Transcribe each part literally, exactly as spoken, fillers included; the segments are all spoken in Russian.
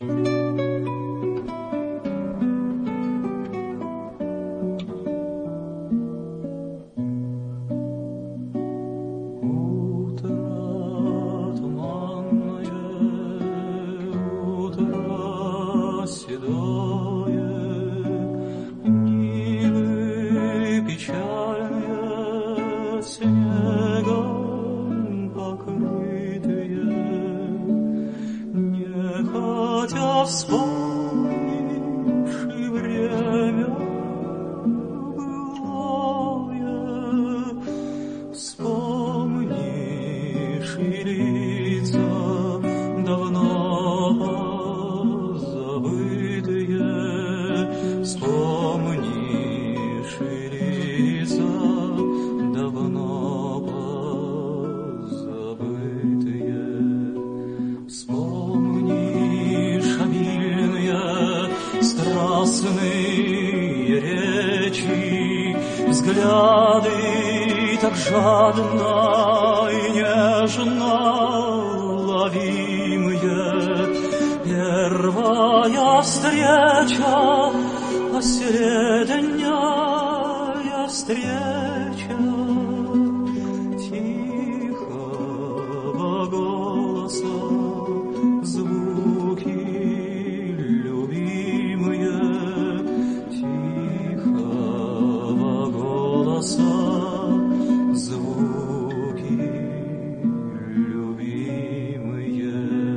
Вспомнишь и время былое, вспомнишь и лица давно забытые, вспомнишь и лица давно забытые, вспомнишь страстные речи, взгляды так жадно и нежно ловимые. Первая встреча, последняя встреча тихого голоса, звуки звуки любимые.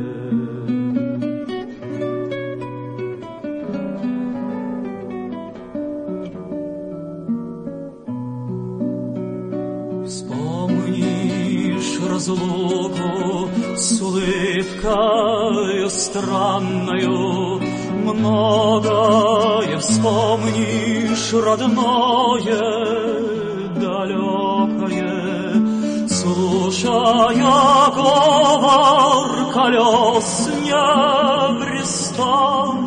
Вспомнишь разлуку с улыбкой странною, многое вспомнишь родное, далекое, слушая говор колес непрестанно.